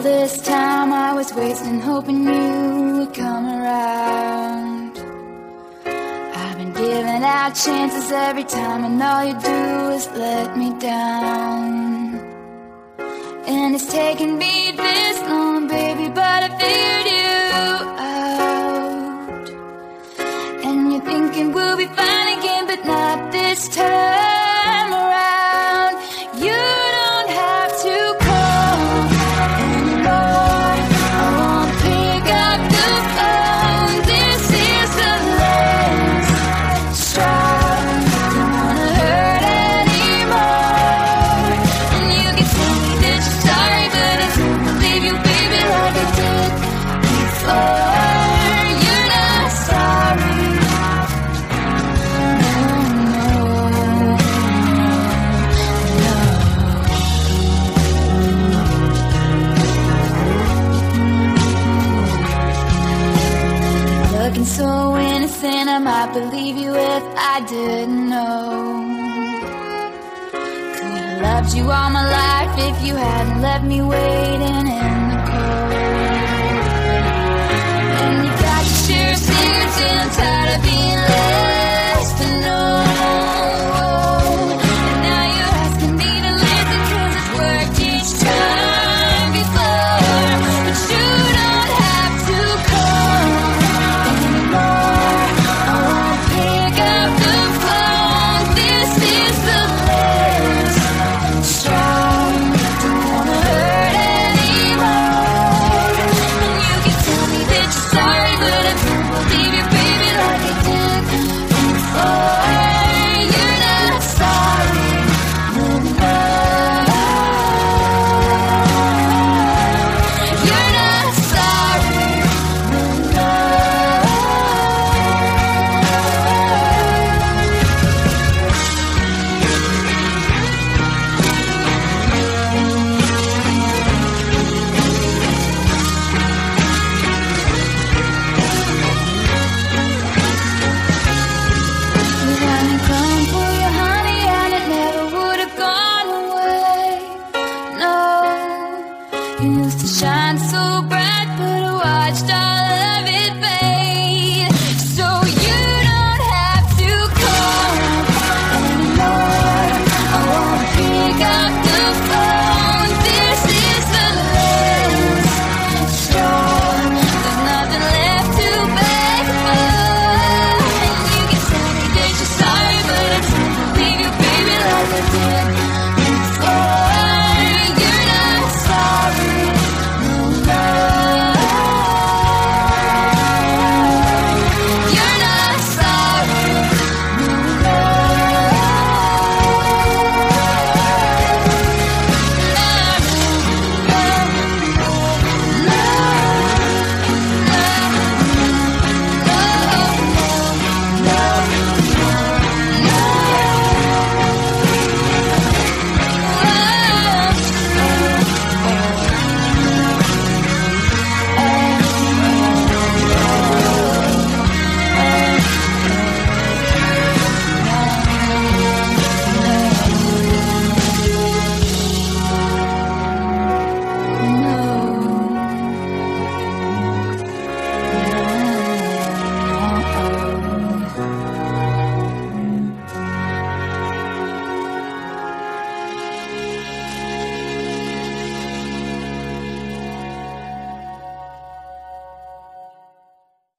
this time I was wasting, hoping you would come around. I've been giving out chances every time, and all you do is let me down. And it's taken me this long, baby, but I figured you out. And you're thinking we'll be fine again, but not this time around. You don't have to call anymore. I won't pick up the phone. This is the last straw. Don't wanna hurt anymore. And you can tell me that you're sorry, but I don't believe you, baby, like I did before. You're not sorry. Looking so innocent, I might believe you if I didn't know. Could've loved you all my life if you hadn't left me waiting in the cold. And you got your share of secrets, and I'm tired of being less to know. And now you're asking me to listen, 'cause it's worked each time before. But you don't have to call anymore. I won't pick up the phone. This is the last straw. Don't wanna hurt anymore. And you can tell me that you're sorry, but I don't believe you, baby, like I did before. You're not sorry no more. You're not sorry no more. You hadn't come for your honey, and it never would have gone away. No, you used to shine so bright, but I watched our